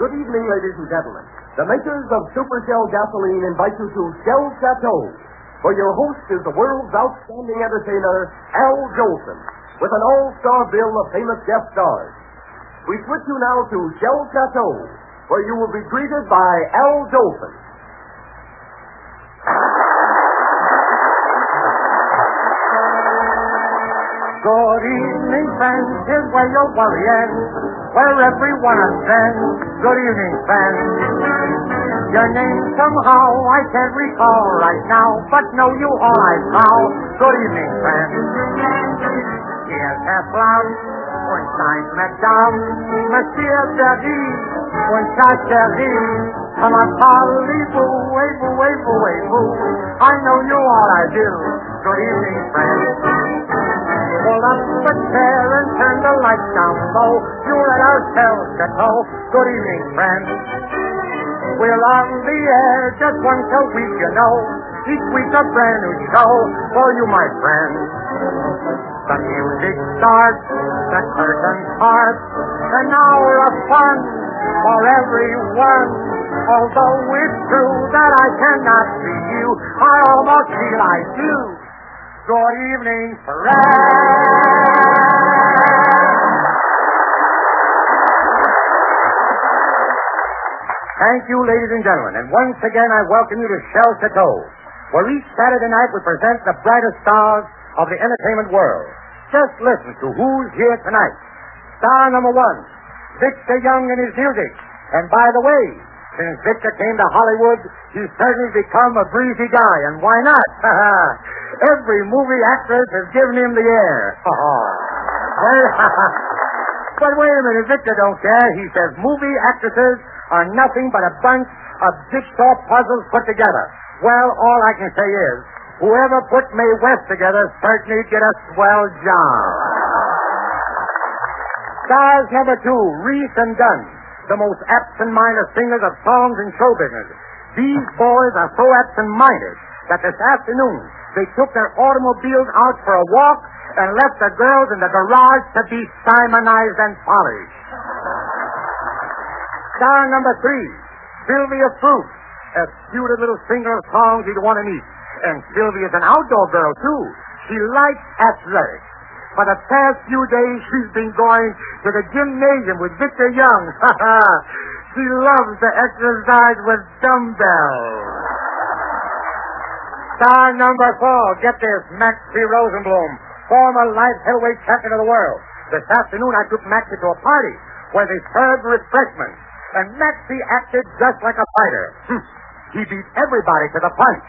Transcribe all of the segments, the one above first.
Good evening, ladies and gentlemen. The makers of Super Shell gasoline invite you to Shell Chateau, where your host is the world's outstanding entertainer, Al Jolson, with an all-star bill of famous guest stars. We switch you now to Shell Chateau, where you will be greeted by Al Jolson. Good evening, friends. Here's where your worry ends, where everyone attends. Good evening, friends. Your name somehow I can't recall right now, but know you all I call. Good evening, friends. Here's Herr Blanc, und sein Madame, Monsieur Berry, und sa chérie. Come on, parlez-vous, wavez-vous, wavez-vous, wavez-vous. I know you all I do. Good evening, friends. Pull up the chair and turn the lights down low. You're at our Shell Chateau. Good evening, friends. We're on the air just once a week, you know. Each week a brand new show for you, my friends. The music starts, the curtain parts, an hour of fun for everyone. Although it's true that I cannot see you, I almost feel I do. Good evening, friends. Thank you, ladies and gentlemen, and once again I welcome you to Shell Chateau, where each Saturday night we present the brightest stars of the entertainment world. Just listen to who's here tonight. Star number one, Victor Young and his music. And by the way, since Victor came to Hollywood, he's certainly become a breezy guy, and why not? Every movie actress has given him the air. But wait a minute, Victor don't care. He says movie actresses are nothing but a bunch of jigsaw puzzles put together. Well, all I can say is, whoever put Mae West together certainly did a swell job. Stars number two, Reese and Dunn, the most absent-minded singers of songs in show business. These boys are so absent-minded that this afternoon they took their automobiles out for a walk and left the girls in the garage to be Simonized and polished. Star number three, Sylvia Fruit, a cute little singer of songs you'd want to meet. And Sylvia's an outdoor girl, too. She likes athletics. For the past few days, she's been going to the gymnasium with Victor Young. She loves to exercise with dumbbells. Star number four, get this, Maxie Rosenblum, former light heavyweight champion of the world. This afternoon, I took Maxie to a party where they served refreshments, and Maxie acted just like a fighter. He beat everybody to the punch.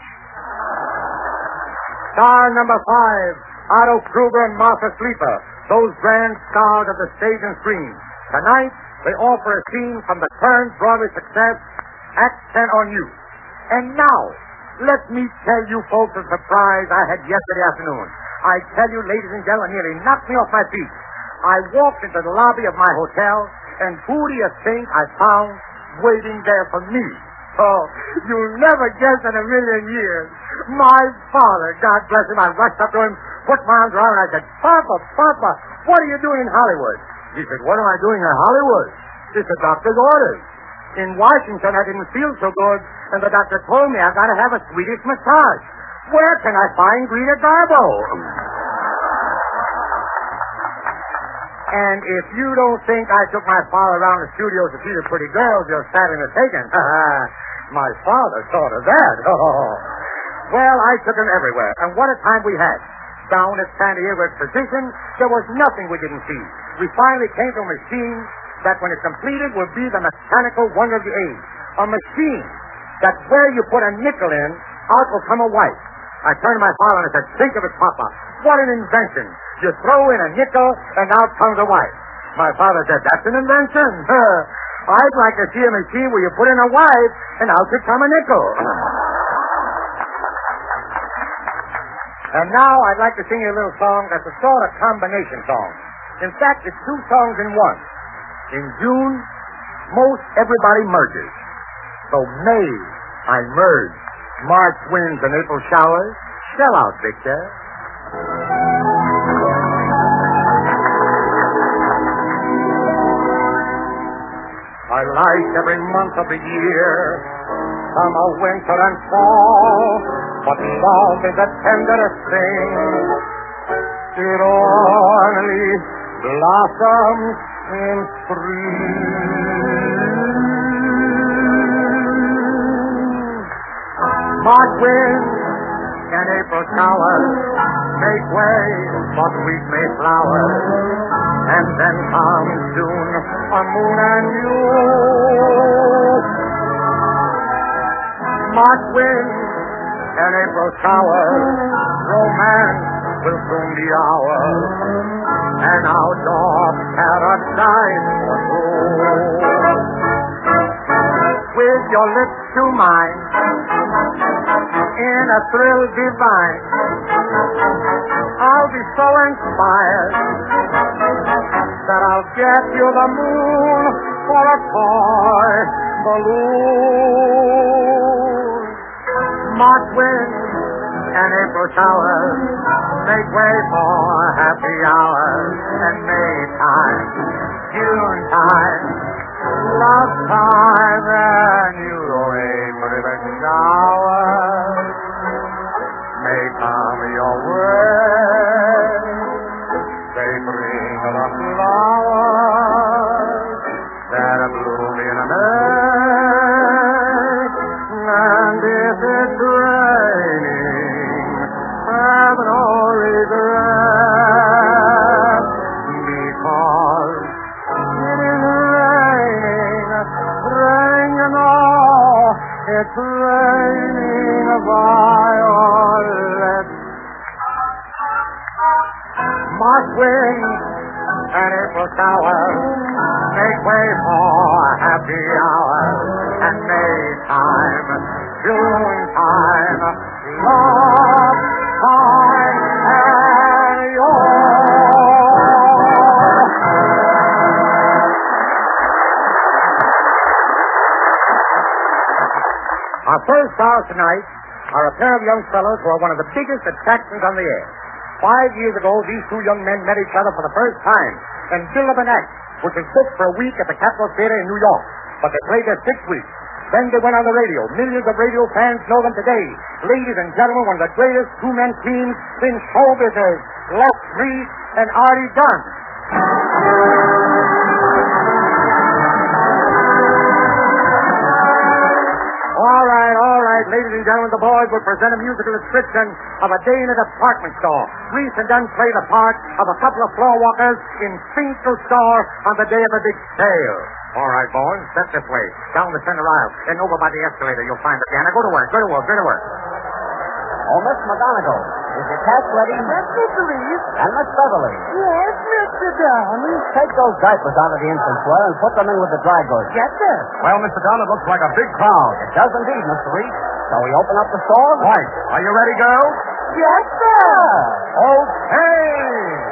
Star number five, Otto Kruger and Martha Sleeper, those grand stars of the stage and screen. Tonight, they offer a scene from the current Broadway success, Act 10 on You. And now, let me tell you folks a surprise I had yesterday afternoon. I tell you, ladies and gentlemen, nearly knocked me off my feet. I walked into the lobby of my hotel, and who do you think I found waiting there for me? Oh, you'll never guess in a million years. My father, God bless him, I rushed up to him, put my arms around him, and I said, Papa, what are you doing in Hollywood? He said, what am I doing in Hollywood? It's the doctor's orders. In Washington, I didn't feel so good, and the doctor told me I got to have a Swedish massage. Where can I find Greta Garbo? And if you don't think I took my father around the studio to see the pretty girls, you're sadly mistaken. My father thought of that. Well, I took him everywhere, and what a time we had. Down at San Diego Exposition, there was nothing we didn't see. We finally came to a machine that, when it's completed, will be the mechanical wonder of the age. A machine that where you put a nickel in, out will come a white. I turned to my father and I said, think of it, Papa. What an invention. You throw in a nickel and out comes a white. My father said, that's an invention. I'd like to see a machine where you put in a white and out could come a nickel. And now I'd like to sing you a little song that's a sort of combination song. In fact, it's two songs in one. In June, most everybody merges. So May, I merge. March winds and April showers. Shell out, Victor. I like every month of the year, summer, winter, and fall, but love is the tenderest thing. It only blossoms in spring. March winds and April showers make way for sweet May flowers, and then comes June, a moon and you. March winds and April showers, romance will soon be ours, and outdoor paradise for two. With your lips to mine, in a thrill divine, I'll be so inspired that I'll get you the moon for a toy balloon. March winds and April showers make way for happy hours, and May time, June time, love time, and you April showers may come your way. They bring the flowers that bloom in May, and if it's raining, have no regret, because it is raining, raining, oh, it's raining violets. March winds and April showers make way for happy hours, and May time, June time, love time, and Our first stars tonight are a pair of young fellows who are one of the biggest attractions on the air. 5 years ago, these two young men met each other for the first time and built up an act, which was booked for a week at the Capitol Theater in New York. But they played there 6 weeks. Then they went on the radio. Millions of radio fans know them today. Ladies and gentlemen, one of the greatest two-men teams in show business, Les Reed and Artie Dunn. All right, ladies and gentlemen, the boys will present a musical description of a day in a department store. Reese and Dunn play the part of a couple of floor walkers in Finkel's store on the day of a big sale. All right, boys, step this way, down the center aisle, and over by the escalator. You'll find the piano. Go to work, go to work, go to work. Oh, Miss McGonagall, is your cash ready? Yes, Mr. Reeves. And Miss Beverly, Yes, Mr. Dunn. take those diapers out of the infant's wear and put them in with the dry goods. Yes, sir. Well, Mr. Dunn, it looks like a big crowd. It does indeed, Mr. Reese. Shall we open up the store? Right. Are you ready, girls? Yes, sir. Okay.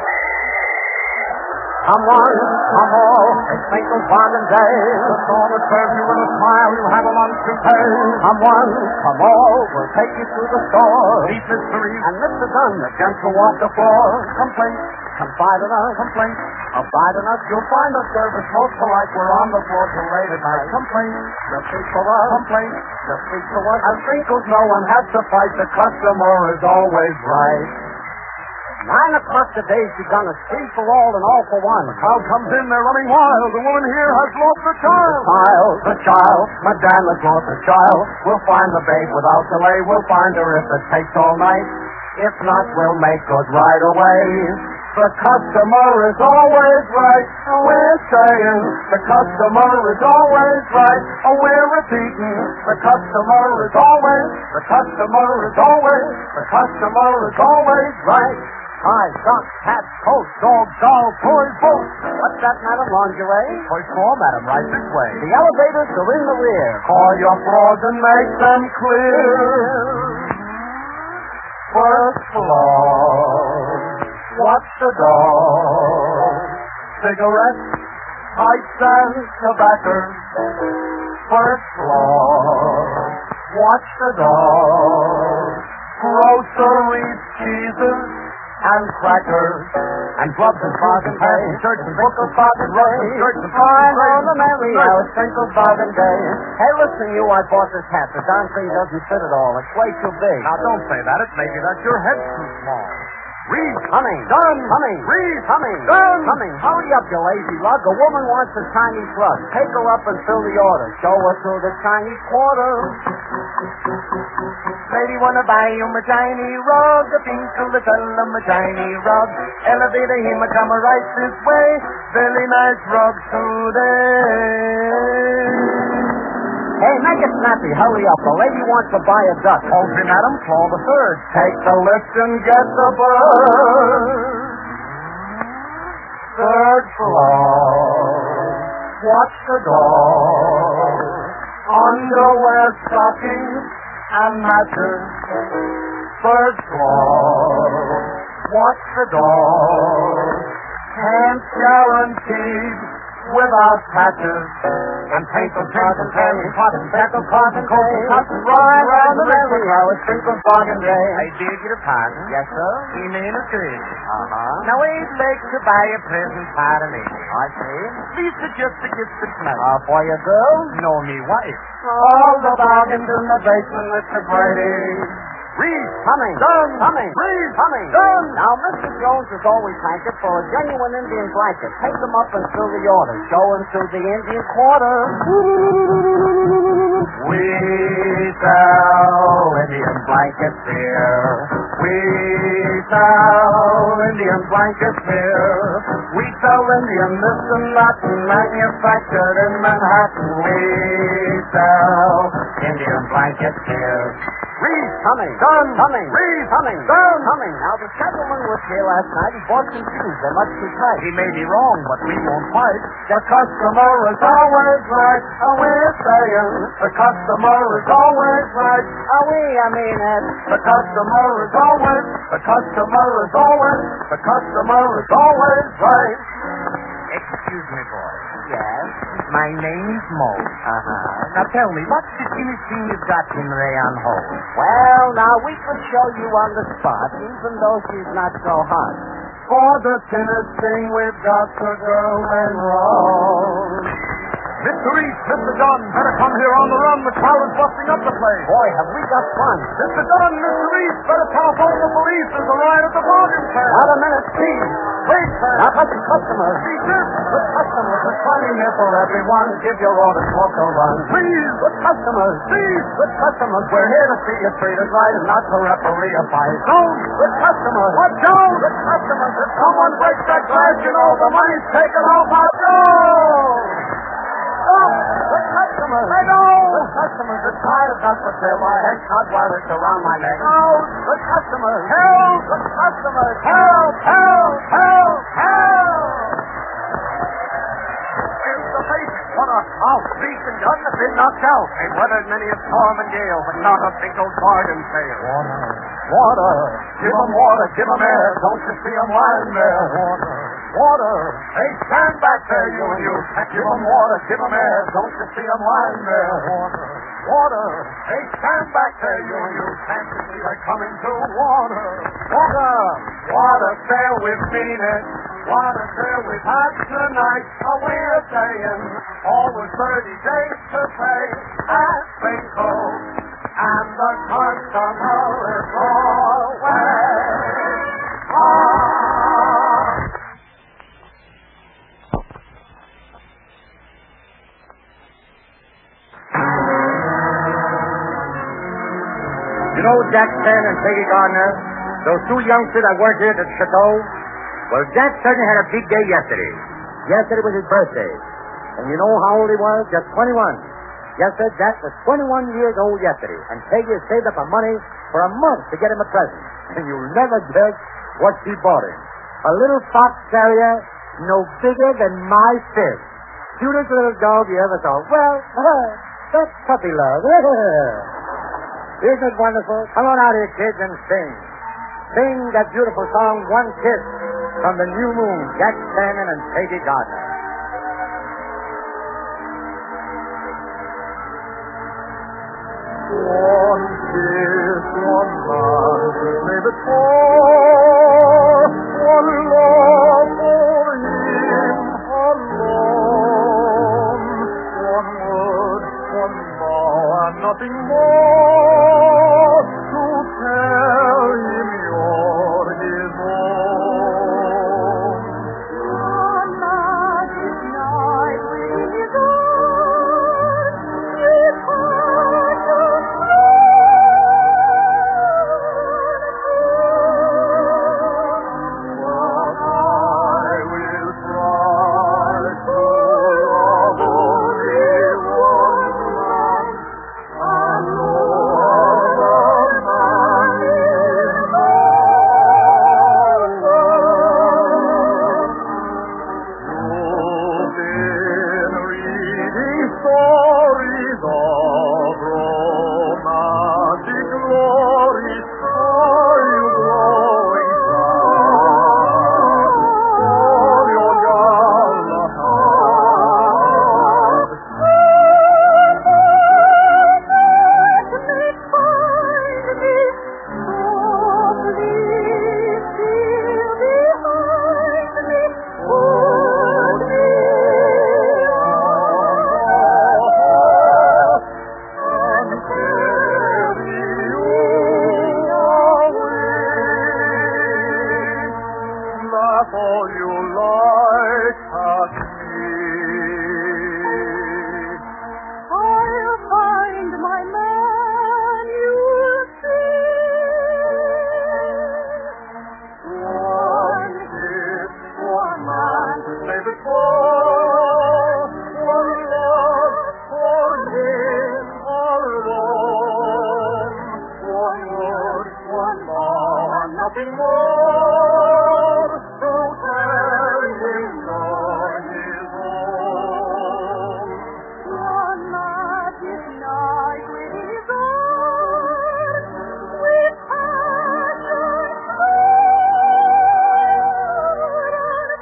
Come one, come all, it's Finkel's Bargain Day. The store that serves you with a smile, you have a month to pay. Come one, come all, we'll take you to the store. Meet Mr. Reeves. And Mr. Dunn, the gentle walk the floor. Complaint. Confide in us. Complaint. Abide in us. You'll find us service most polite. We're on the floor till late at night. Complaint. Just speak for us. Complaint. Just speak for us. At Finkel's, no one has to fight. The customer is always right. 9 o'clock today's begun. It's free for all and all for one. The crowd comes in, they're running wild. The woman here has lost the child. The child, Madame has lost the child. We'll find the babe without delay. We'll find her if it takes all night. If not, we'll make good right away. The customer is always right. We're saying the customer is always right. We're repeating the customer is always, the customer is always, the customer is always right. Hi, socks, hats, coats, dogs, dolls, toys, boats. What's that, madam? Lingerie? Choice 4, madam, right this way. The elevators are in the rear. Call your floors and make them clear. First floor, watch the door. Cigarettes, pipes, and tobacco. First floor, watch the door. Groceries, cheeses, and crackers, and gloves and bargain day, shirts and book of bargain day, shirts and fine on the merry hour, sprinkles bargain day. Hey, listen, you, I bought this hat. The darn thing doesn't fit at all. It's way too big. Now, don't say that. It may be that your head's too small. Reed! Coming. Done! Coming. Reed! Coming. Done! Coming. Hurry up, you lazy lug. A woman wants a Chinese rug. Take her up and fill the order. Show her through the Chinese quarter. Lady wanna buy you my tiny rug, a pink little my tiny rug. Elevator him a come right this way. Very nice rug today. Hey, make it snappy. Hurry up. A lady wants to buy a duck. Hold me, madam. Call the third. Take the lift and get the bird. Third floor. Watch the door. Underwear, stockings, and matches. Third floor. Watch the door. Can't guaranteed without patches. And paint the cotton day, cotton, pencil, cotton, coat, cotton, right around the merry hour, sprinkle bargain day. I beg your pardon. Yes, sir? He mean a good. Uh-huh. Now I'd like to buy a present for a lady. I see. Please suggest a gift that's nice. For your girl? No, me wife. All the bargains in the basement, Mr. Brady. Reed! Coming. Done! Coming. Reed! Coming. Done! Now, Mr. Jones is always hankered for a genuine Indian blanket. Take them up and fill the order. Show him through the Indian quarter. We sell Indian blankets here. We sell Indian blankets here. We sell Indian this and that manufactured in Manhattan. We sell Indian blankets here. Reed, coming. Done. Coming. Reed. Coming. Done. Coming. Now, the gentleman was here last night. He bought some shoes. They're much too tight. He may be wrong, but we won't fight. The customer is always right. We're saying the customer is always right. I mean it. The customer is always, the customer is always, the customer is always right. Excuse me, boy. Yes. My name's Mo. Now tell me, what's the cheapest thing you've got in Rayon Hole? Well, now we could show you on the spot, even though she's not so hot. For the thinnest thing we've got the girl enrolled. Mr. East, Mr. Dunn, better come here on the run. The crowd is busting up the place. Boy, have we got fun. Mr. Dunn, Mr. East, better telephone the police. There's a riot at the bargain fair. Not a minute, please. Wait, sir. Now, but the customers. Teacher, The customers are trying here for everyone. Give your order, smoke or run. please, The customers. please. The customers. We're here to see you treated right and not to referee a fight. Jones, The customers. what, Jones? The customers. If someone breaks that glass, you know the money's taken off our Jones. The customers. I know. The customers are tired of us with their head caught wires around my neck. Jones, The customers. help, The customers. help, help, help, help. Here's the face. What a house. Beast and gun have been knocked out. They've weathered many a storm and gale, but not a single bargain fail. Water. Give 'em water, give 'em air. Don't you see 'em lying there? Water. Hey, stand back there, you and you. Give 'em water, give 'em air. Don't you see 'em lying there? Water. Hey, stand back there, you and you. Can't you see they're coming to water? Water, water, there we've seen it. Water, there we've had tonight. Oh, we're saying all was 30 days to pay at Bingo. And the customer is always on. You know Jack Stan and Peggy Gardner? Those two youngsters that work here at the Chateau? Well, Jack certainly had a big day yesterday. Yesterday was his birthday. And you know how old he was? Just 21. Yes, sir, Jack was 21 years old yesterday. And Peggy had saved up the money for a month to get him a present. And you'll never guess what she bought him. A little fox terrier no bigger than my fist. Cutest little dog you ever saw. Well, that's puppy love. Isn't it wonderful? Come on out here, kids, and sing. Sing that beautiful song, One Kiss, from the New Moon, Jack Shannon and Peggy Gardner. One kiss, one love, maybe for one love. nothing more to tell him you're his own. One magic night with us, sweet heart of But I will try to love only one man, and no other man in the world. You've been reading stories of romantic glory. Are you growing proud of your gallant heart? Laugh all you like at me. I'll find my man, you'll see. One kiss, one man, maybe four. One love for him alone. One word, one more, nothing more to tell him you're his own. One magic night with his arms, with passion pure and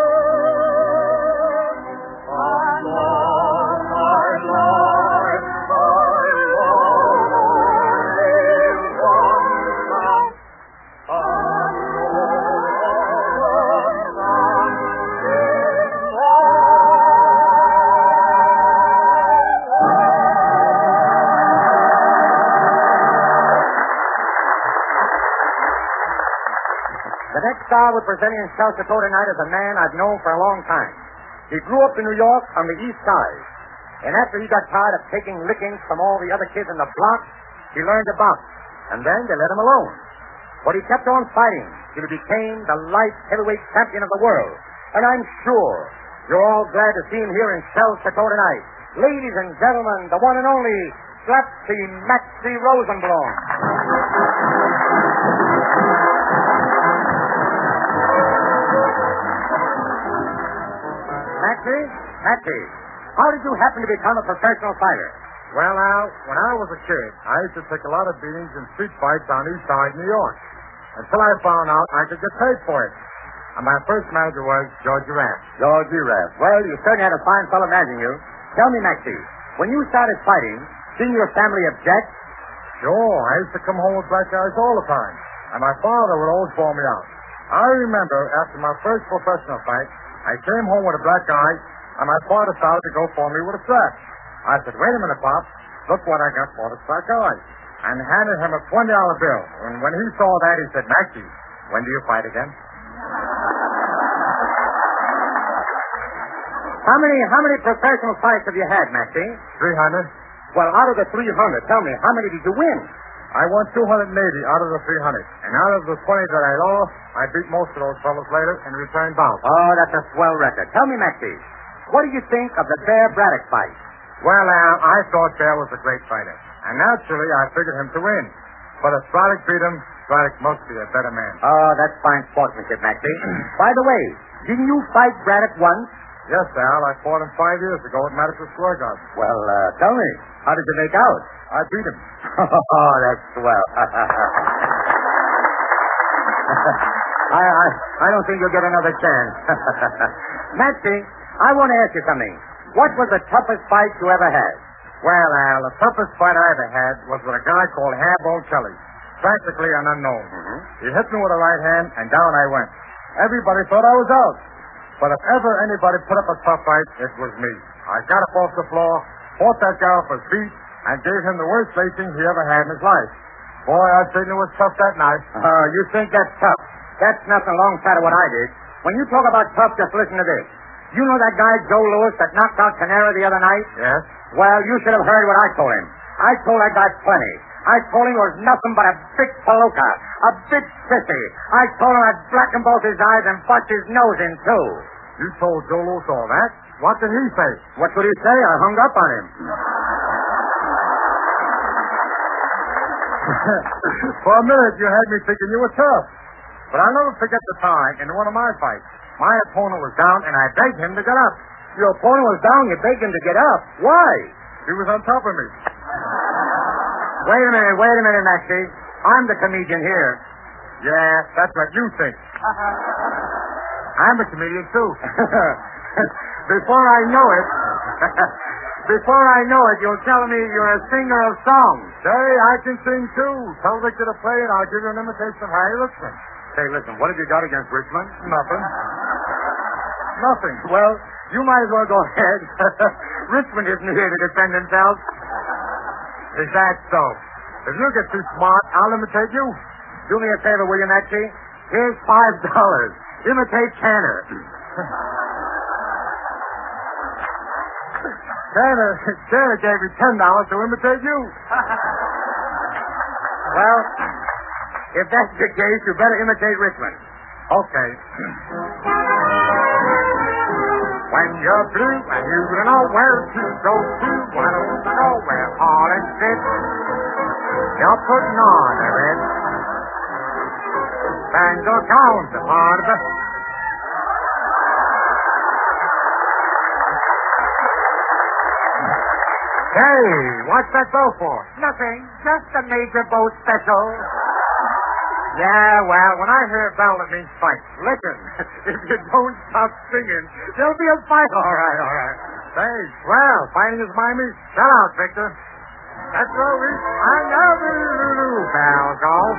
full. And all my life I love only one man, and no other man in the The next star we're presenting in South Dakota tonight is a man I've known for a long time. He grew up in New York on the East Side. And after he got tired of taking lickings from all the other kids in the block, he learned to box. And then they let him alone. But he kept on fighting till he became the light heavyweight champion of the world. And I'm sure you're all glad to see him here in South Dakota tonight. Ladies and gentlemen, the one and only Slapsy Maxie Rosenblum. Maxie, how did you happen to become a professional fighter? Well, Al, when I was a kid, I used to take a lot of beatings in street fights on East Side, New York, until I found out I could get paid for it. And my first manager was Georgie Raft. Georgie Raft. Well, you certainly had a fine fellow managing you. Tell me, Maxie, when you started fighting, didn't your family object? Sure, I used to come home with black eyes all the time, and my father would always bawl me out. I remember after my first professional fight, I came home with a black eye, and my father started to go for me with a strap. I said, wait a minute, Pop. Look what I got for this black eye. And handed him a $20 bill. And when he saw that, he said, Maxie, when do you fight again? How many professional fights have you had, Maxie? 300. Well, out of the 300, tell me, how many did you win? I won 280 out of the 300. And out of the 20 that I lost, I beat most of those fellows later and returned bout. Oh, that's a swell record. Tell me, Maxie, what did you think of the Bear Braddock fight? Well, Al, I thought Bear was a great fighter. And naturally, I figured him to win. But if Braddock beat him, Braddock must be a better man. Oh, that's fine sportsmanship, Maxie. By the way, didn't you fight Braddock once? Yes, Al, I fought him 5 years ago at Madison Square Garden. Well, tell me, how did you make out? I beat him. Oh, that's swell. I don't think you'll get another chance. Maxie, I want to ask you something. What was the toughest fight you ever had? Well, Al, the toughest fight I ever had was with a guy called Hab O'Kelly, practically an unknown. Mm-hmm. He hit me with a right hand, and down I went. Everybody thought I was out. But if ever anybody put up a tough fight, it was me. I got up off the floor, fought that guy off his feet, I gave him the worst lacing he ever had in his life. Boy, I certainly was tough that night. Oh, you think that's tough? That's nothing alongside of what I did. When you talk about tough, just listen to this. You know that guy, Joe Lewis, that knocked out Canara the other night? Yes? Well, you should have heard what I told him. I told that guy plenty. I told him he was nothing but a big palooka, a big sissy. I told him I'd blacken both his eyes and bust his nose in, too. You told Joe Lewis all that? What did he say? What would he say? I hung up on him. For a minute, you had me thinking you were tough. But I'll never forget the time in one of my fights. My opponent was down, and I begged him to get up. Your opponent was down. You begged him to get up. Why? He was on top of me. Wait a minute, Maxie. I'm the comedian here. Yeah, that's what you think. I'm a comedian, too. Before I know it, you'll tell me you're a singer of songs. Say, I can sing, too. Tell Victor to play, and I'll give you an imitation of Harry Richmond. Hey, listen, what have you got against Richmond? Nothing. Nothing. Well, you might as well go ahead. Richmond isn't here to defend himself. Is that so? If you get too smart, I'll imitate you. Do me a favor, will you, Maxie? Here's $5. Imitate Tanner. Tanner gave me $10 to imitate you. Well, if that's the case, you better imitate Richmond. Okay. When you're blue and you don't know where to go to, why don't you go where Harlan sits? You're putting on a red banjo counts a part of the... Hey, what's that bow for? Nothing. Just a major boat special. Yeah, well, when I hear a bell, it means fight. Listen, if you don't stop singing, there'll be a fight. All right. Thanks. Well, fighting is my me. Shut out, Victor. That's where we... I never do bells off.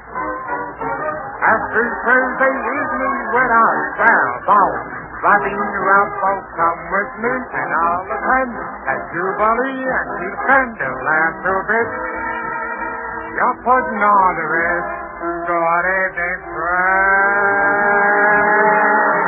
After Thursday evening when I bells off. Driving around, folks, come with me, and all the time, at Jubilee and keep friend to laugh a bit. You're putting on the rest. Good evening, friend.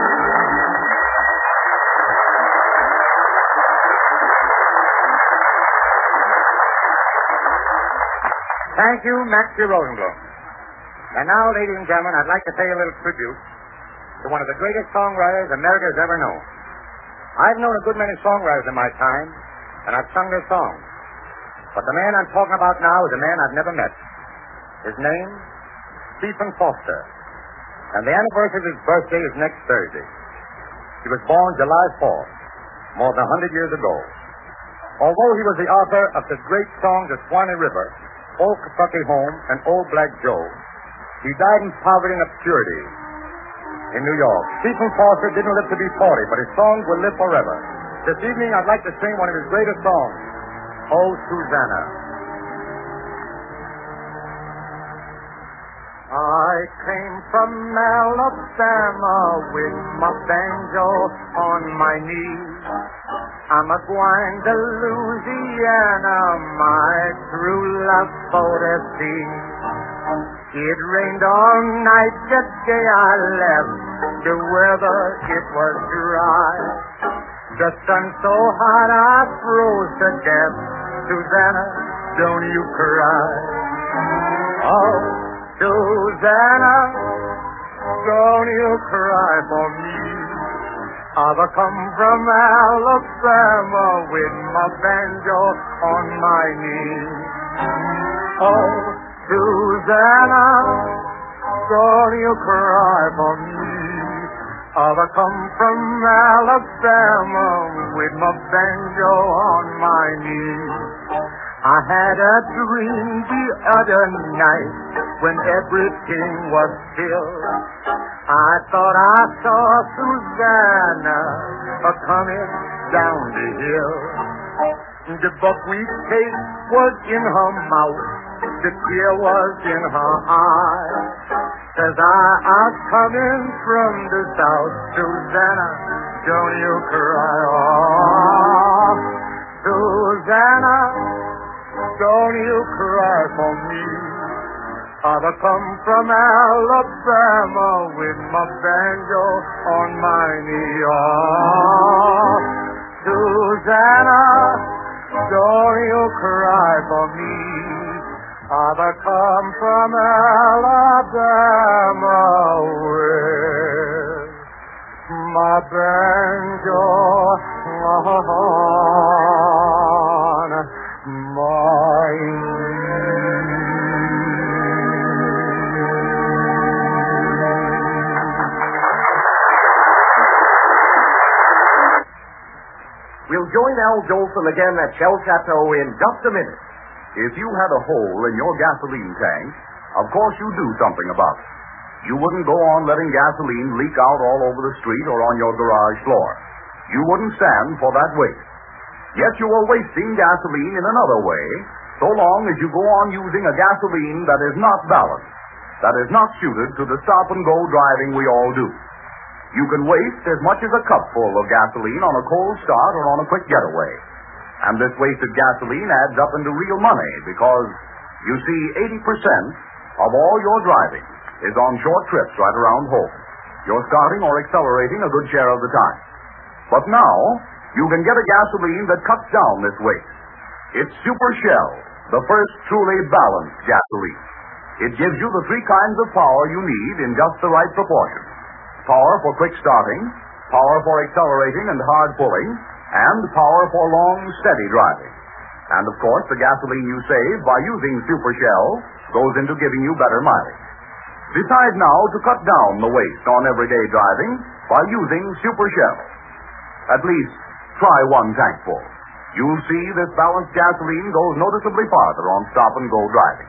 Thank you, Maxie Rosenblum. And now, ladies and gentlemen, I'd like to pay a little tribute to one of the greatest songwriters America's ever known. I've known a good many songwriters in my time, and I've sung their songs. But the man I'm talking about now is a man I've never met. His name, Stephen Foster. And the anniversary of his birthday is next Thursday. He was born July 4th, more than 100 years ago. Although he was the author of the great songs of Swanee River, Old Kentucky Home, and Old Black Joe, he died in poverty and obscurity in New York. Stephen Foster didn't live to be 40, but his songs will live forever. This evening, I'd like to sing one of his greatest songs, Oh, Susanna. I came from Alabama with my banjo on my knee. I'm a going to Louisiana, my true love for to see. It rained all night the day I left. The weather, it was dry. The sun so hot I froze to death. Susanna, don't you cry. Oh, Susanna, don't you cry for me. I've come from Alabama with my banjo on my knee. Oh, Susanna, don't you cry for me. I've come from Alabama with my banjo on my knee. I had a dream the other night when everything was still. I thought I saw Susanna coming down the hill. The buckwheat cake was in her mouth, the tear was in her eye. Says I'm coming from the south, Susanna, don't you cry. Oh, Susanna, don't you cry for me. I come from Alabama with my banjo on my knee. Oh, Susanna, don't you cry for me. I come from Alabama with my banjo on my We'll join Al Jolson again at Shell Chateau in just a minute. If you had a hole in your gasoline tank, of course you'd do something about it. You wouldn't go on letting gasoline leak out all over the street or on your garage floor. You wouldn't stand for that waste. Yet you are wasting gasoline in another way, so long as you go on using a gasoline that is not balanced, that is not suited to the stop-and-go driving we all do. You can waste as much as a cupful of gasoline on a cold start or on a quick getaway. And this wasted gasoline adds up into real money because, you see, 80% of all your driving is on short trips right around home. You're starting or accelerating a good share of the time. But now, you can get a gasoline that cuts down this waste. It's Super Shell, the first truly balanced gasoline. It gives you the three kinds of power you need in just the right proportion. Power for quick starting, power for accelerating and hard pulling, and power for long, steady driving. And, of course, the gasoline you save by using Super Shell goes into giving you better mileage. Decide now to cut down the waste on everyday driving by using Super Shell. At least, try one tankful. You'll see this balanced gasoline goes noticeably farther on stop-and-go driving.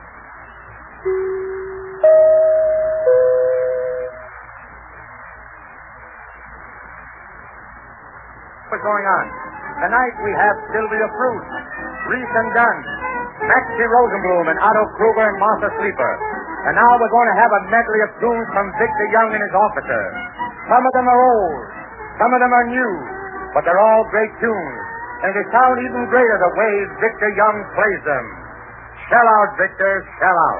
What's going on? Tonight we have Sylvia Fruit, Reese and Dunn, Maxie Rosenblum, and Otto Kruger and Martha Sleeper. And now we're going to have a medley of tunes from Victor Young and his officer. Some of them are old, some of them are new, but they're all great tunes. And they sound even greater the way Victor Young plays them. Shell out, Victor, shell out.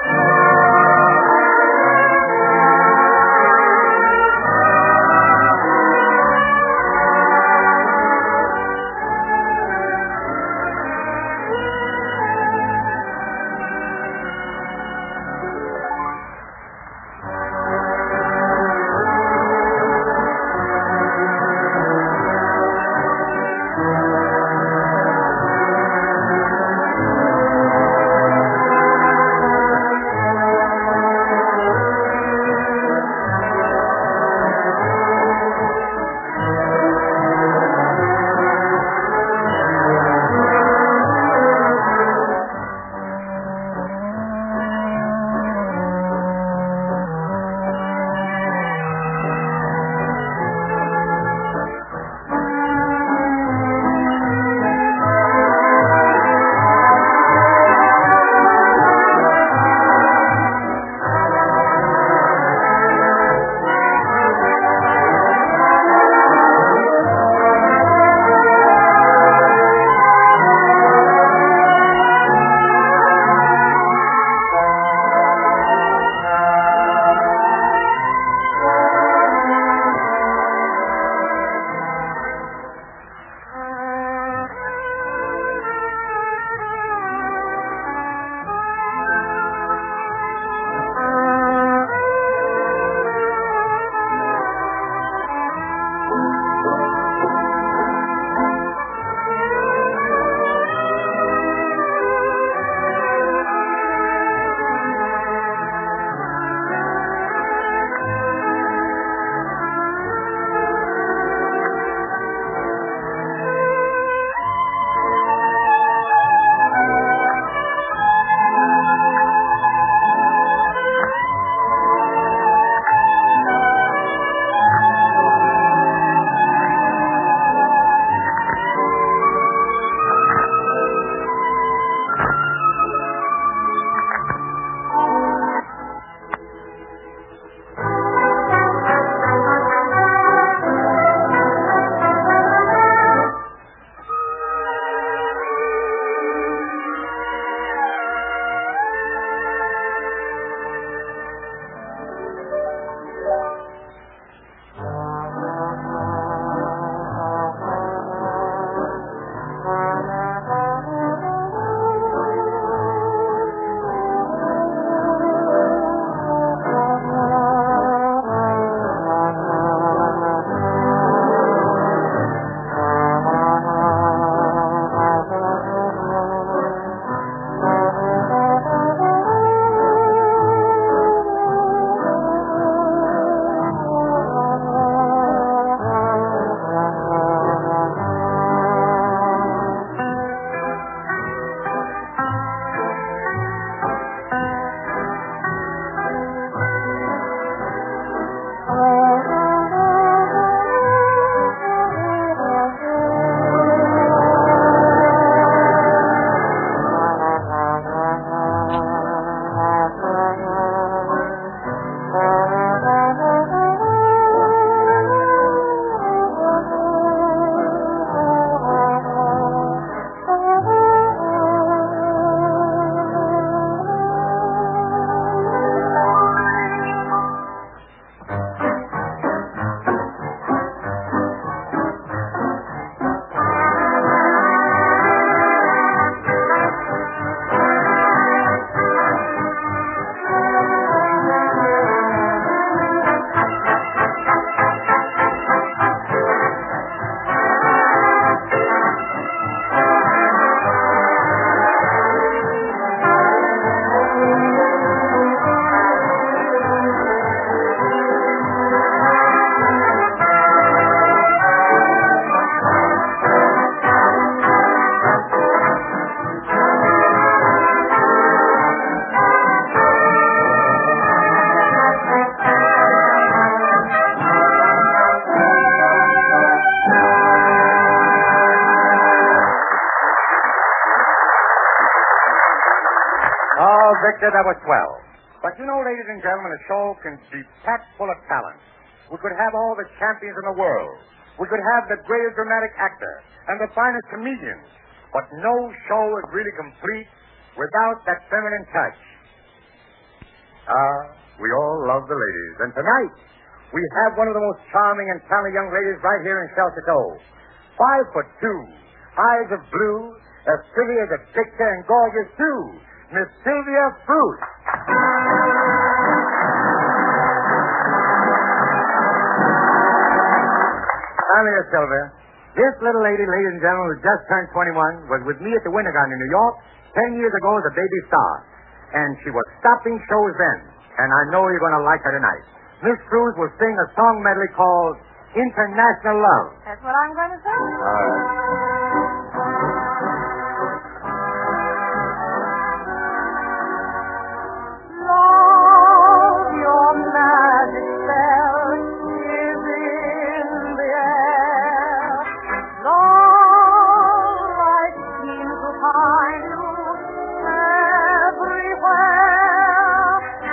Oh, Victor, that was swell. But you know, ladies and gentlemen, a show can be packed full of talent. We could have all the champions in the world. We could have the greatest dramatic actor and the finest comedians. But no show is really complete without that feminine touch. We all love the ladies. And tonight, we have one of the most charming and talented young ladies right here in Shell Chateau. 5'2", eyes of blue, as pretty as a picture and gorgeous, too. Miss Sylvia Fruit. Now, here, Sylvia. This little lady, ladies and gentlemen, who just turned 21, was with me at the Winter Garden in New York 10 years ago as a baby star. And she was stopping shows then. And I know you're going to like her tonight. Miss Cruz will sing a song medley called International Love. That's what I'm going to sing. Love, your magic spell is in the air. Love, I seem to find you everywhere.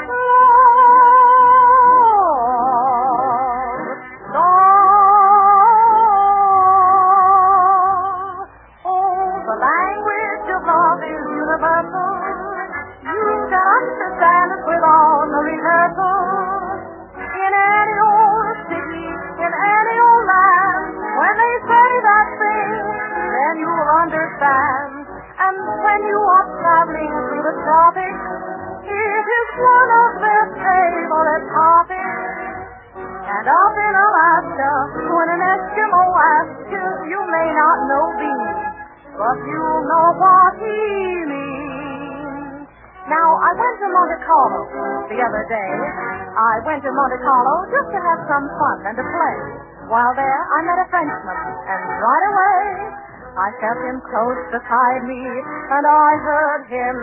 The language of love is universal. You can understand it without no rehearsal. In any old city, in any old land, when they say that thing, then you'll understand. And when you are traveling through the tropics, it is one of their favorite topics. And up in Alaska, when an Eskimo asks you, you may not know beans, but you'll know what he means. Now, I went to Monte Carlo the other day. I went to Monte Carlo just to have some fun and to play. While there, I met a Frenchman, and right away, I felt him close beside me, and I heard him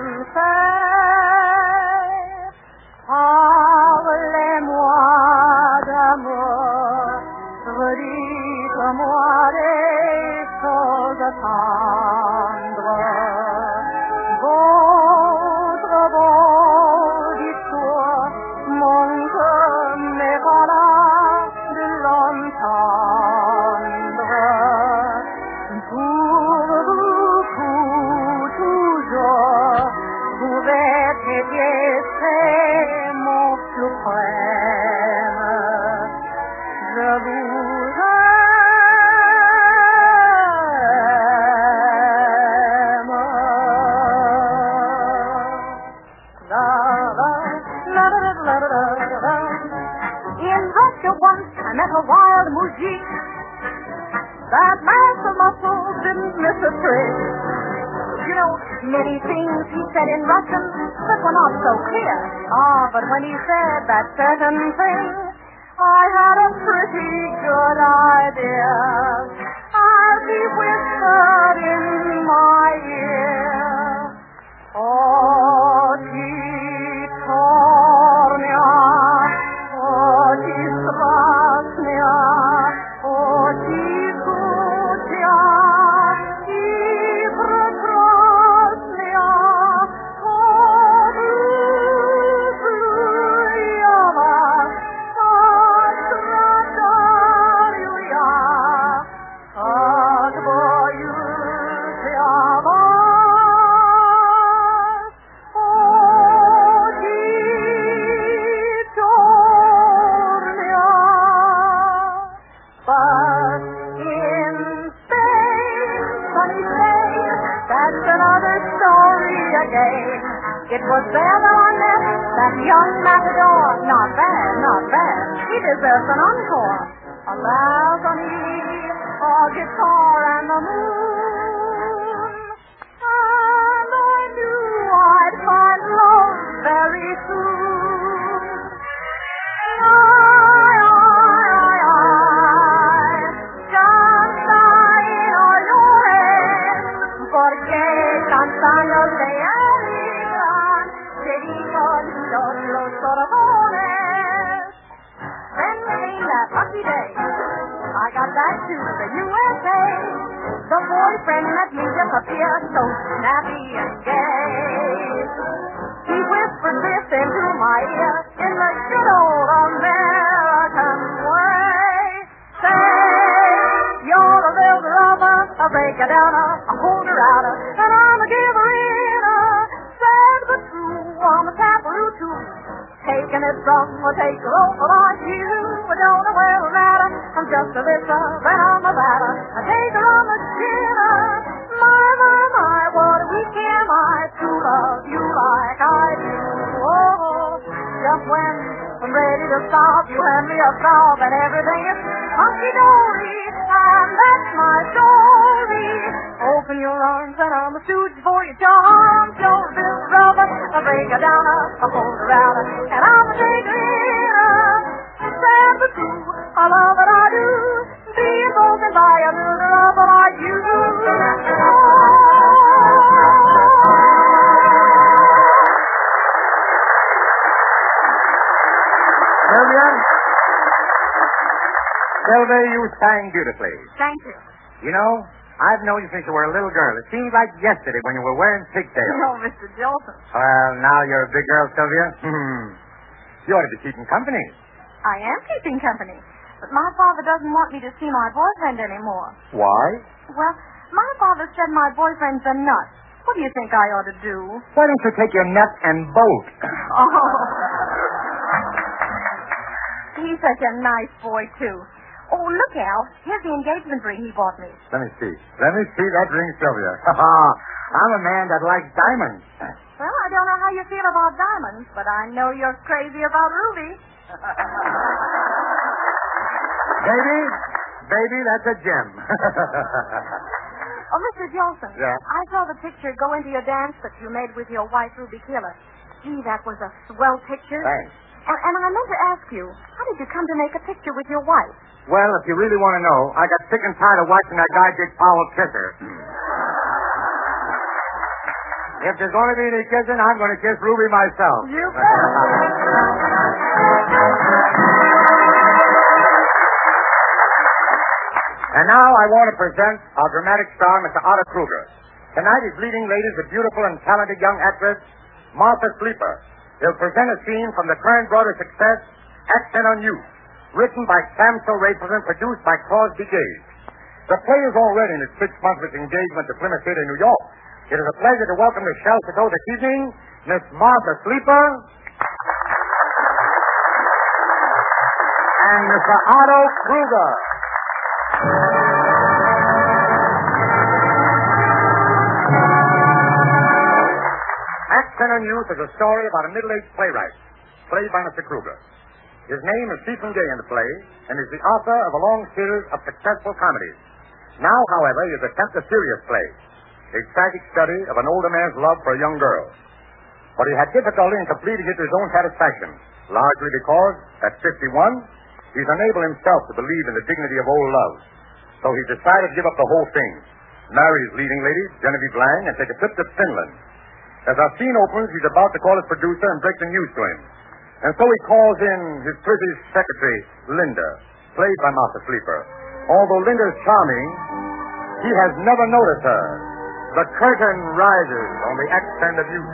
say, Parlez-moi d'amour, dites-moi des choses tendres. Votre beau discours montre mes voilà de l'entendre. Pour vous toujours, vous êtes c'est mon suprême. Je vous aime. In Russia once I met a wild moujik. That mass of muscles didn't miss a trick. You know, many things he said in Russian that were not so clear. But when he said that certain thing, I had a pretty good idea. As he whispered in my ear, Tornia, Strasnia, Kutia, Prekrasnia, Odrujava, Astradaria, Advojusiava, Oditornia. But in Spain, sunny Spain, that's another story again. It was there that I met that young matador. Not bad, not bad. He deserves an encore. A balcony, a guitar, and the moon. And I knew I'd find love very soon. Porque cantando se alegran, se dijo los sorbones. Then came that lucky day. I got back to the USA. The boyfriend let me disappear, so snappy and gay. in the good old American way. Say, you're a little lover, a breaker downer, a holder outer, and I'm a giver inner. Sad but true, I'm a taparoo too. Taking it from a taker over like you. I don't know where I'm at. I'm just a lister, then I'm a batter. A taker on the skinner. My, what a week am I to love you like I do. Oh, just when I'm ready to stop, you hand me a sob and everything is hunky-dory. And that's my story. Open your arms and I'm a stooge for your charms. You're a bill rubber, a breaker downer, a holder outer, and I'm a taker inner. Sad but true, I love what I do. Being broken by a little lover like you. Sylvia, you sang beautifully. Thank you. You know, I've known you since you were a little girl. It seems like yesterday when you were wearing pigtails. No, Mr. Jolson. Well, now you're a big girl, Sylvia. You ought to be keeping company. I am keeping company, but my father doesn't want me to see my boyfriend anymore. Why? Well, my father said my boyfriend's a nut. What do you think I ought to do? Why don't you take your nut and bolt? Oh. He's such a nice boy, too. Oh, look, Al. Here's the engagement ring he bought me. Let me see. Let me see that ring, Sylvia. I'm a man that likes diamonds. Well, I don't know how you feel about diamonds, but I know you're crazy about rubies. Baby, that's a gem. Oh, Mr. Jolson. Yeah? I saw the picture go into your dance that you made with your wife, Ruby Keeler. Gee, that was a swell picture. Thanks. And I meant to ask you, how did you come to make a picture with your wife? Well, if you really want to know, I got sick and tired of watching that guy Dick Powell kiss her. If there's going to be any kissing, I'm going to kiss Ruby myself. You bet. And now I want to present our dramatic star, Mr. Otto Kruger. Tonight his leading lady is the beautiful and talented young actress, Martha Sleeper. He'll present a scene from the current broader success, Accent on Youth, written by Samson Rapelson, produced by Crosby Gage. The play is already in its 6 months of its engagement to Plymouth Theater, New York. It is a pleasure to welcome to Shell Chateau this evening, Miss Martha Sleeper and Mr. Otto Kruger. Accent on Youth is a story about a middle-aged playwright, played by Mr. Kruger. His name is Stephen Gay in the play, and is the author of a long series of successful comedies. Now, however, he has attempted a serious play, a tragic study of an older man's love for a young girl. But he had difficulty in completing it to his own satisfaction, largely because, at 51, he's unable himself to believe in the dignity of old love. So he decided to give up the whole thing, marry his leading lady, Genevieve Lang, and take a trip to Finland. As our scene opens, he's about to call his producer and break the news to him. And so he calls in his pretty secretary, Linda, played by Martha Sleeper. Although Linda is charming, he has never noticed her. The curtain rises on the Accent of Youth.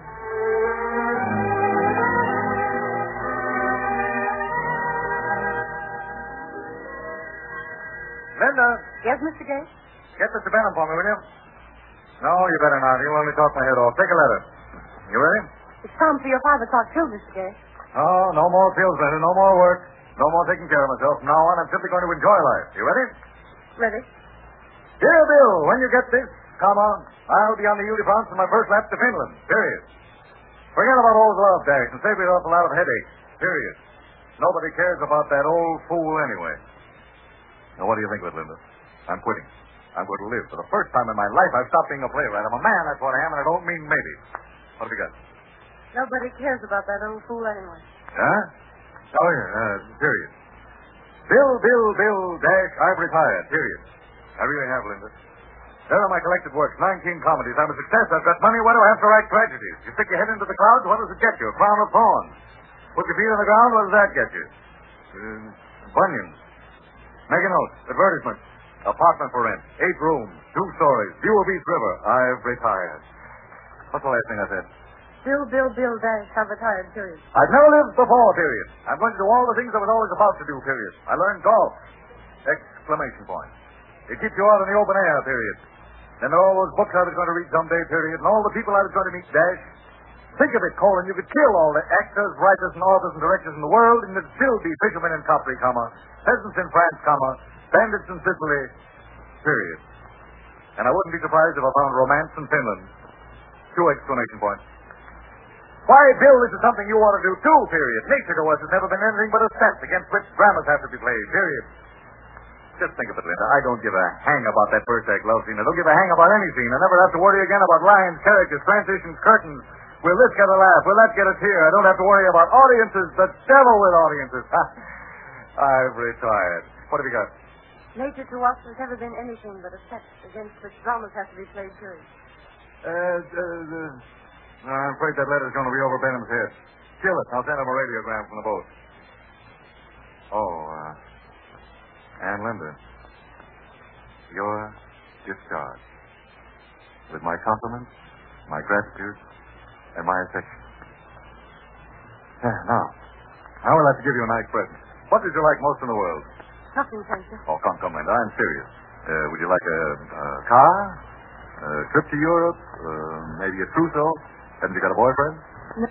Linda. Yes, Mr. Gay? Get Mr. Benham for me, will you? No, you better not. He'll only talk my head off. Take a letter. You ready? It's time for your father to talk too, Mr. Gay. Oh, no more pills, Linda. No more work. No more taking care of myself. From now on, I'm simply going to enjoy life. You ready? Ready? Dear Bill, when you get this, I'll be on the Udifrance for my first lap to Finland. Period. Forget about old love, Dash, and save yourself a lot of headaches. Period. Nobody cares about that old fool anyway. Now, what do you think of it, Linda? I'm quitting. I'm going to live. For the first time in my life, I've stopped being a playwright. I'm a man, that's what I am, and I don't mean maybe. What have you got? Nobody cares about that old fool anyway. Huh? Oh, yeah, period. Bill, Dash, I've retired, period. I really have, Linda. There are my collected works, 19 comedies. I'm a success. I've got money. Why do I have to write tragedies? You stick your head into the clouds, what does it get you? A crown of thorns. Put your feet on the ground, what does that get you? Bunions. Make a note. Advertisement. Apartment for rent. 8 rooms. 2 stories. View of East River. I've retired. What's the last thing I said? Bill, dash, have retired, period. I've never lived before, period. I'm going to do all the things I was always about to do, period. I learned golf. Exclamation point. It keeps you out in the open air, period. Then there are all those books I was going to read someday, period, and all the people I was going to meet, dash. Think of it, Colin. You could kill all the actors, writers, and authors and directors in the world, and there'd still be fishermen in Capri, peasants in France, bandits in Sicily, period. And I wouldn't be surprised if I found romance in Finland. 2 exclamation points. Why, Bill, this is something you ought to do, too, period. Nature to us has never been anything but a set against which dramas have to be played, period. Just think of it, Linda. I don't give a hang about that first act love scene. I don't give a hang about any scene. I never have to worry again about lines, characters, transitions, curtains. Will this get a laugh? Will that get a tear? I don't have to worry about audiences. The devil with audiences. I've retired. What have you got? Nature to us has never been anything but a set against which dramas have to be played, period. I'm afraid that letter's going to be over Benham's head. Kill it. I'll send him a radiogram from the boat. And Linda, you're discharged. With my compliments, my gratitude, and my affection. Now, I will have to give you a nice present. What did you like most in the world? Nothing, thank you. Oh, come, Linda. I'm serious. Would you like a car? A trip to Europe? Maybe a trousseau? Haven't you got a boyfriend? No.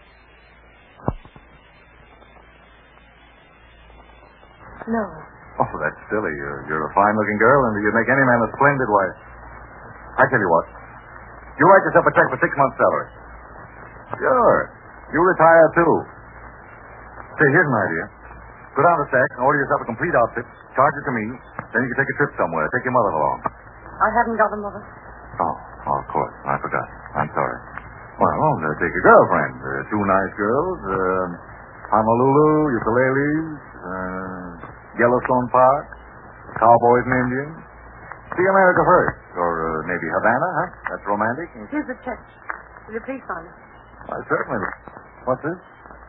No. Oh, that's silly. You're a fine-looking girl, and you'd make any man a splendid wife. I tell you what. You write yourself a check for 6 months' salary. Sure. You retire, too. Say, here's an idea. Go down to Saks and order yourself a complete outfit, charge it to me, then you can take a trip somewhere. Take your mother along. I haven't got a mother. Oh, of course. I forgot. I'm sorry. Well, take your girlfriend. 2 nice girls. Honolulu, ukuleles, Yellowstone Park, cowboys and Indians. See America first. Or maybe Havana, huh? That's romantic. Here's the check. Will you please sign it? I certainly. What's this?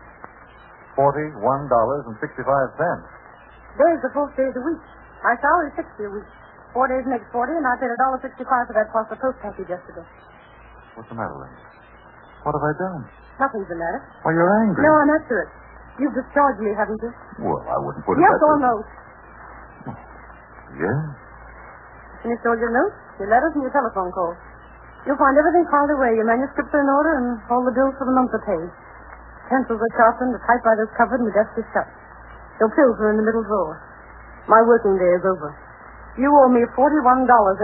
$41.65. Days are 4 days a week. My salary is $60 a week. 4 days makes 40, and I paid $1.65 for that plus the post package yesterday. What's the matter, Linda? What have I done? Nothing's the matter. Why, you're angry. No, I'm after it. You've discharged me, haven't you? Well, I wouldn't put it Yes that or way. no? Yes. Finished all your notes, your letters, and your telephone calls. You'll find everything filed away. Your manuscripts are in order, and all the bills for the month are paid. Pencils are sharpened, the typewriter's covered, and the desk is shut. Your pills are in the middle drawer. My working day is over. You owe me $41.65.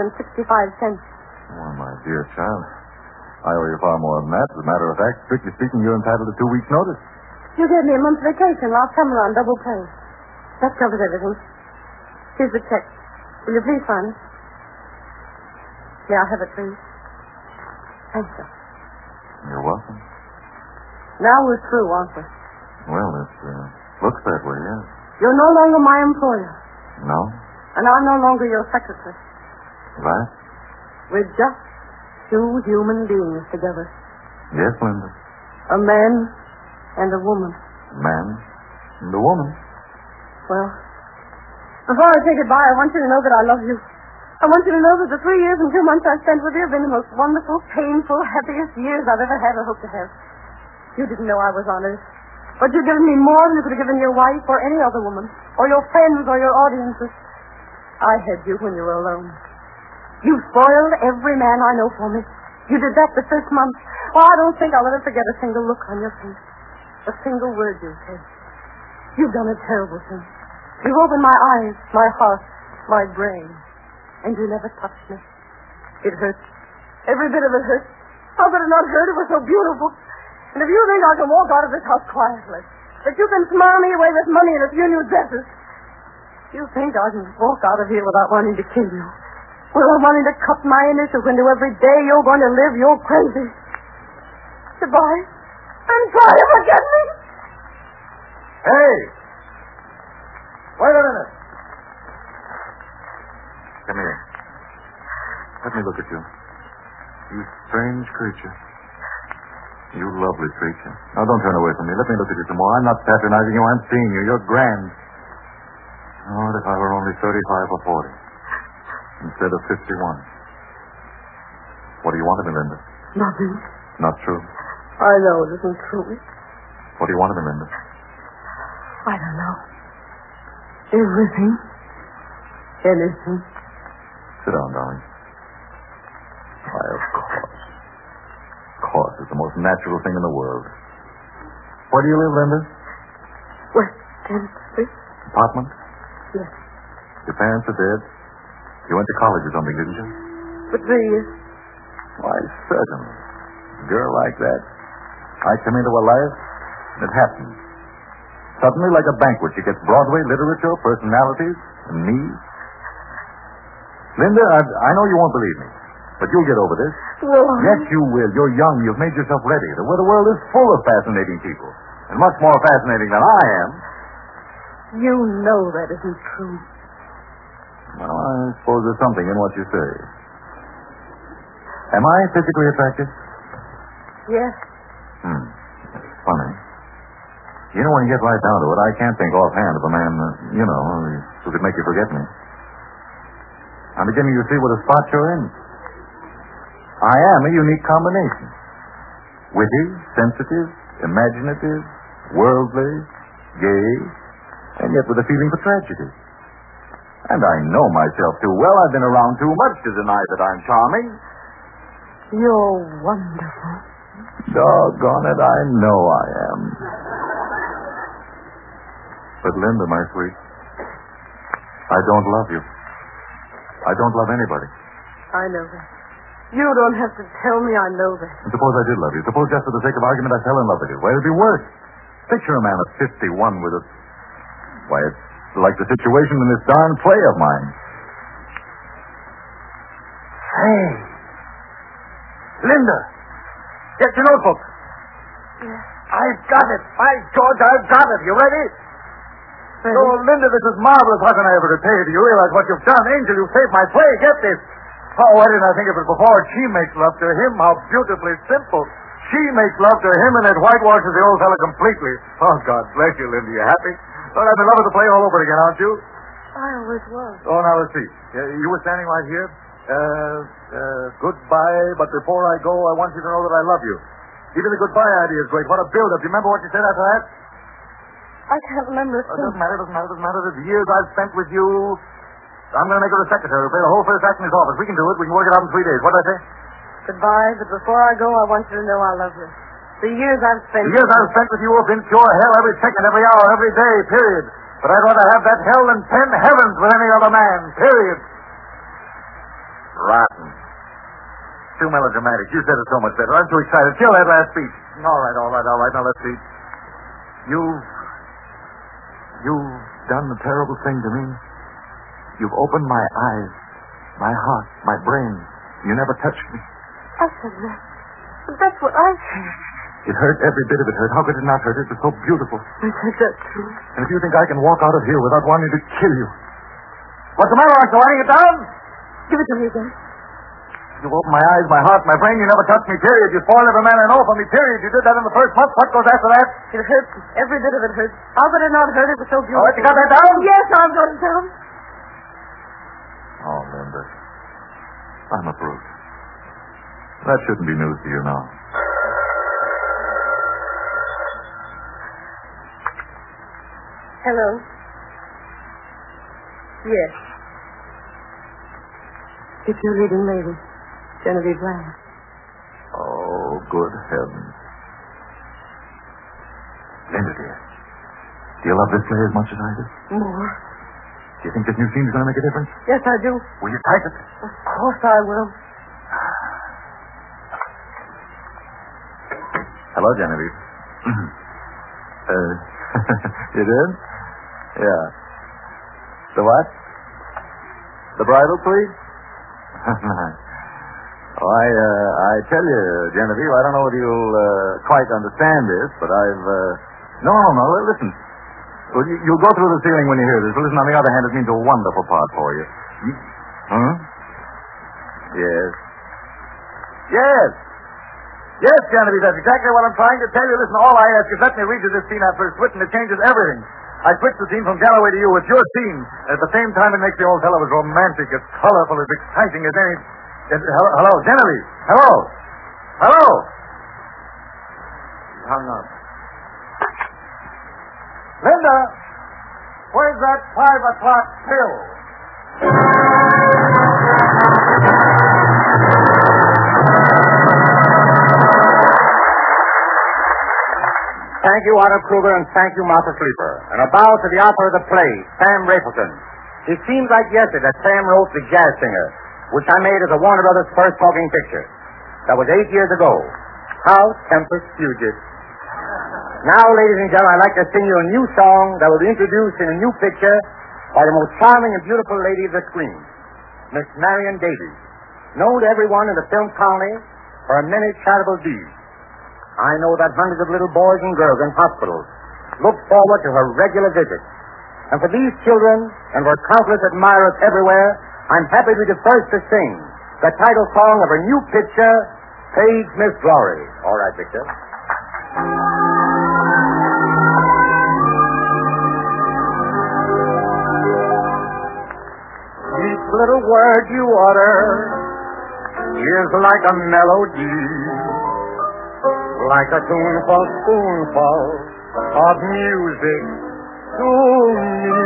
Well, my dear child, I owe you far more than that. As a matter of fact, strictly speaking, you're entitled to 2 weeks' notice. You gave me a month's vacation last summer on double pay. That covers everything. Here's the check. Will you please sign it? May I have it, please? Thank you. You're welcome. Now we're through, aren't we? Well, it looks that way, yes. You're no longer my employer. No? And I'm no longer your secretary. Right? We're just 2 human beings together. Yes, Linda. A man and a woman. Man and a woman. Well, before I say goodbye, I want you to know that I love you. I want you to know that the 3 years and 2 months I've spent with you have been the most wonderful, painful, happiest years I've ever had or hope to have. You didn't know I was on earth. But you've given me more than you could have given your wife or any other woman, or your friends or your audiences. I had you when you were alone. You spoiled every man I know for me. You did that the first month. Oh, I don't think I'll ever forget a single look on your face. A single word you said. You've done a terrible thing. You've opened my eyes, my heart, my brain. And you never touched me. It hurts. Every bit of it hurts. How could it not hurt? It was so beautiful. And if you think I can walk out of this house quietly, that you can smile me away with money and a few new dresses, you think I can walk out of here without wanting to kill you, without wanting to cut my initials into every day you're going to live, you're crazy. Goodbye. And try to forget me. Hey! Wait a minute. Come here. Let me look at you. You strange creature. You lovely creature. Now, don't turn away from me. Let me look at you some more. I'm not patronizing you. I'm seeing you. You're grand. Oh, if I were only 35 or 40 instead of 51. What do you want of me, Linda? Nothing. Not true. I know it isn't true. What do you want of me, Linda? I don't know. Everything. Anything. Sit down, darling. Why, of course. Of course. It's the most natural thing in the world. Where do you live, Linda? West 10th Street? Apartment? Yes. Your parents are dead? You went to college or something, didn't you? For 3 years. Why, certainly. A girl like that. I come into her life, and it happens. Suddenly, like a banquet, she gets Broadway, literature, personalities, and me. Linda, I know you won't believe me, but you'll get over this. Well, Yes, you will. You're young. You've made yourself ready. The world is full of fascinating people, and much more fascinating than I am. You know that isn't true. Well, I suppose there's something in what you say. Am I physically attractive? Yes. It's funny. You know, when you get right down to it, I can't think offhand of a man, who could make you forget me. I'm beginning to see what a spot you're in. I am a unique combination. Witty, sensitive, imaginative, worldly, gay, and yet with a feeling for tragedy. And I know myself too well. I've been around too much to deny that I'm charming. You're wonderful. Doggone it, I know I am. But Linda, my sweet, I don't love you. I don't love anybody. I know that. You don't have to tell me I know that. And suppose I did love you. Suppose just for the sake of argument I fell in love with you. Why, it'd be worse. Picture a man at 51 with a... Why, it's like the situation in this darn play of mine. Hey. Linda. Get your notebook. Yes. I've got it. By George, I've got it. You ready? Ready. Oh, Linda, this is marvelous. How can I ever repay you? Do you realize what you've done? Angel, you've saved my play. Get this. Oh, why didn't I think of it before? She makes love to him. How beautifully simple. She makes love to him, and it whitewashes the old fellow completely. Oh, God bless you, Linda. You happy? Well, I'm in love with the play all over again, aren't you? I always was. Oh, now let's see. You were standing right here. Goodbye, but before I go, I want you to know that I love you. Even the goodbye idea is great. What a build-up. Do you remember what you said after that? I can't remember. It doesn't matter. The years I've spent with you. I'm going to make her a secretary. Play the whole first act in his office. We can do it. We can work it out in 3 days. What did I say? Goodbye, but before I go, I want you to know I love you. The years I've spent... The years I've spent with you have been pure hell every second, every hour, every day, period. But I'd rather have that hell than 10 heavens with any other man, period. Rotten. Too melodramatic. You said it so much better. I'm too excited. Kill that last speech. All right. Now let's see. You've done a terrible thing to me. You've opened my eyes, my heart, my brain. You never touched me. I said that. But that's what I said. It hurt. Every bit of it hurt. How could it not hurt? It was so beautiful. I said that too. And if you think I can walk out of here without wanting to kill you... What's the matter? Aren't you writing it down? Give it to me again. You've opened my eyes, my heart, my brain. You never touched me, period. You spoiled every man I know for me, period. You did that in the first month. What goes after that? It hurts. Every bit of it hurts. How could it not hurt? It was so beautiful. All right, you got that down? Yes, I'm going to tell him. Oh, Linda. I'm a brute. That shouldn't be news to you now. Hello. Yes. It's your leading lady, Genevieve Bland. Oh, good heavens. Linda, dear. Do you love this play as much as I do? More. Do you think this new scene is going to make a difference? Yes, I do. Will you type it? Of course I will. Hello, Genevieve. You did? Yeah. The what? The bridal suite? Oh, I tell you, Genevieve, I don't know whether you'll quite understand this, but I've... No, listen. Well, you'll go through the ceiling when you hear this. Listen, on the other hand, it means a wonderful part for you. Yes. Yes, Genevieve, that's exactly what I'm trying to tell you. Listen, all I ask is let me read you this scene I've first written. It changes everything. I switched the scene from Galloway to you. It's your scene. At the same time, it makes the old fellow as romantic, as colorful, as exciting as any... Hello, Genevieve. Hello. hung up. Linda, where's that 5 o'clock pill? Thank you, Otto Kruger, and thank you, Martha Sleeper. And a bow to the author of the play, Sam Rapleton. It seems like yesterday that Sam wrote The Jazz Singer, which I made as a Warner Brothers first talking picture. That was 8 years ago. How Tempest Fugit. Now, ladies and gentlemen, I'd like to sing you a new song that will be introduced in a new picture by the most charming and beautiful lady of the screen, Miss Marion Davies, known to everyone in the film colony for her many charitable deeds. I know that hundreds of little boys and girls in hospitals look forward to her regular visits. And for these children and for countless admirers everywhere, I'm happy to be the first to sing the title song of her new picture, Page Miss Glory. All right, Victor. Each little word you utter is like a melody, like a tuneful spoonful of music to me.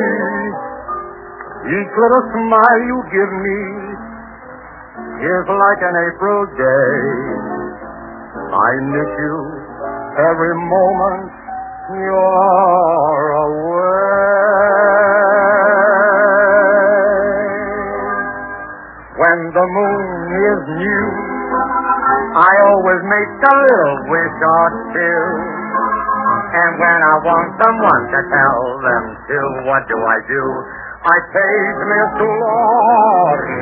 Each little smile you give me is like an April day. I miss you every moment you're away. When the moon is new, I always make a little wish or two. And when I want someone to tell them to, what do? I page Miss Glory.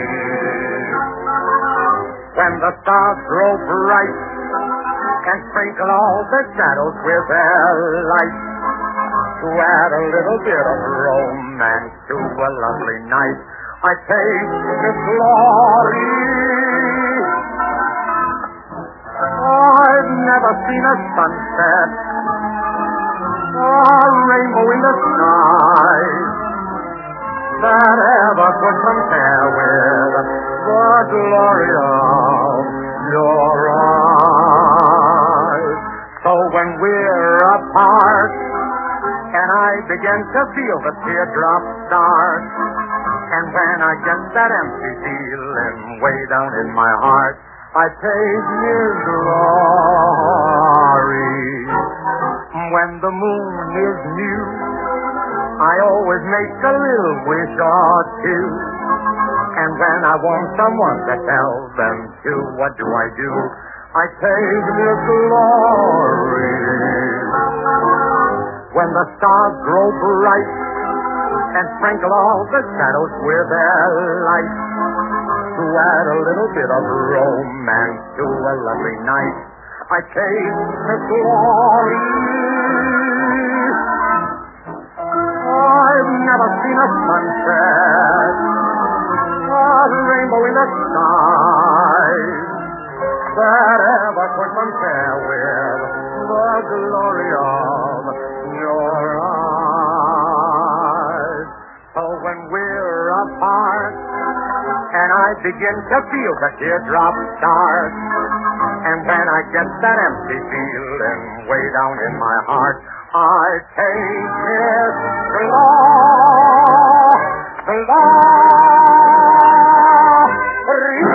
When the stars grow bright and sprinkle all the shadows with their light, to add a little bit of romance to a lovely night, I page Miss Glory. I've never seen a sunset, a rainbow in the sky, that ever could compare with the glory of your eyes. So when we're apart, and I begin to feel the teardrops start, and when I get that empty feeling way down in my heart, I page Miss Glory. When the moon is new, I always make a little wish or two. And when I want someone to tell them to, what do? I page Miss Glory. When the stars grow bright and sprinkle all the shadows with their light, to add a little bit of romance to a lovely night, I page Miss Glory. I've never seen a sunset, a rainbow in the sky, that ever could compare with the glory of your eyes. So when we're apart, and I begin to feel the teardrops start, and when I get that empty feeling way down in my heart, I take Miss Glory.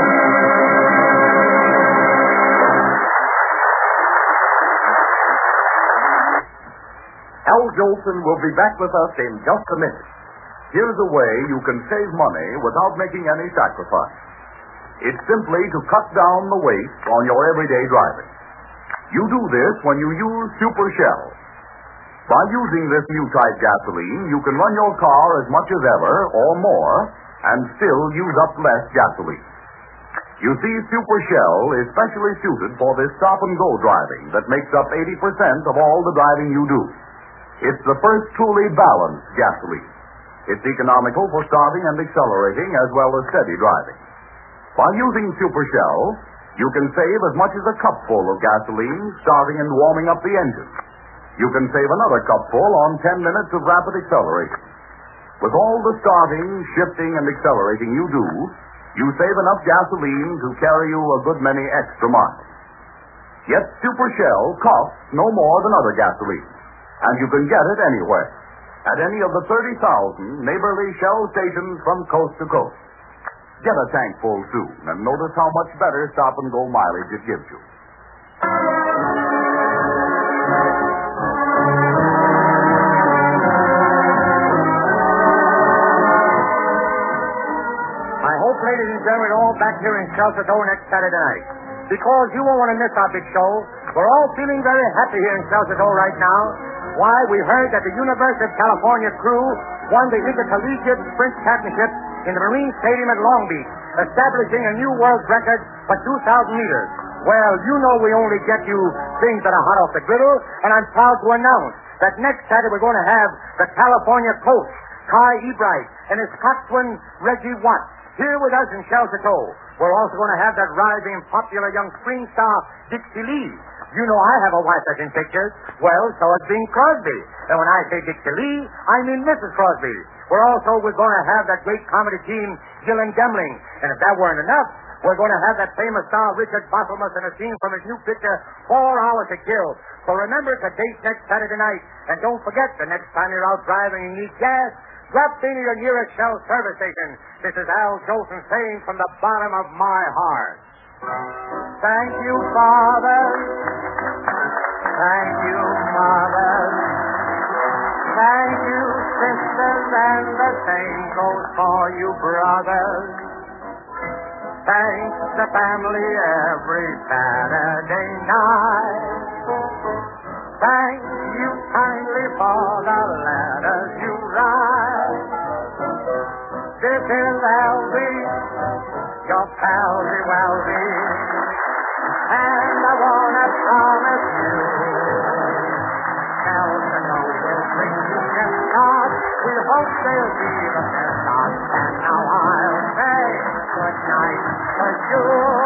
Al Jolson will be back with us in just a minute. Here's a way you can save money without making any sacrifice. It's simply to cut down the waste on your everyday driving. You do this when you use Super Shell. By using this new type gasoline, you can run your car as much as ever or more and still use up less gasoline. You see, Super Shell is specially suited for this stop-and-go driving that makes up 80% of all the driving you do. It's the first truly balanced gasoline. It's economical for starting and accelerating as well as steady driving. By using Super Shell, you can save as much as a cupful of gasoline starting and warming up the engine. You can save another cupful on 10 minutes of rapid accelerating. With all the starting, shifting, and accelerating you do, you save enough gasoline to carry you a good many extra miles. Yet Super Shell costs no more than other gasoline. And you can get it anywhere. At any of the 30,000 neighborly Shell stations from coast to coast. Get a tank full soon and notice how much better stop-and-go mileage it gives you. I hope, ladies and gentlemen, we're all back here in Sheltertoe next Saturday night. Because you won't want to miss our big show. We're all feeling very happy here in Sheltertoe right now. Why, we heard that the University of California crew won the Intercollegiate Sprint Championship in the Marine Stadium at Long Beach, establishing a new world record for 2,000 meters. Well, you know we only get you things that are hot off the griddle, and I'm proud to announce that next Saturday we're going to have the California coach, Kai Ebright, and his coxswain, Reggie Watt, here with us in Sheltertoe. We're also going to have that rising popular young spring star, Dixie Lee. You know I have a wife that's in pictures. Well, so is Bing Crosby. And when I say Dixie Lee, I mean Mrs. Crosby. We're going to have that great comedy team, Gillen Gemling. And if that weren't enough, we're going to have that famous star, Richard Bosselmus, in a scene from his new picture, 4 Hours to Kill. So remember to date next Saturday night. And don't forget, the next time you're out driving and need gas, drop in your nearest Shell service station. This is Al Jolson saying from the bottom of my heart. Thank you, Father. Thank you, Mother. Thank you, sisters, and the same goes for you, brothers. Thanks the family every Saturday night. Thank you kindly for the letters you write. This is Elvie, your palsy Welvie, and I want to promise you, Sheltertoe will bring you just start. We hope they'll be the best start. And now I'll say good night to you.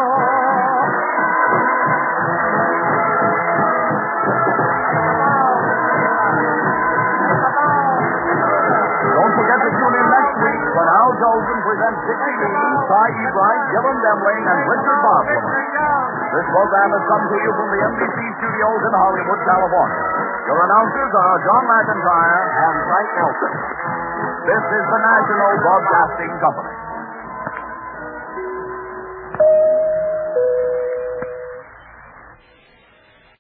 Don't forget to tune in next week when Al Jolson presents Dixie Lee, Kai Ebright, Gillen Demling, and Richard Bosselman. This program has come to you from the NBC studios in Hollywood, California. Your announcers are John McIntyre and Frank Nelson. This is the National Broadcasting Company.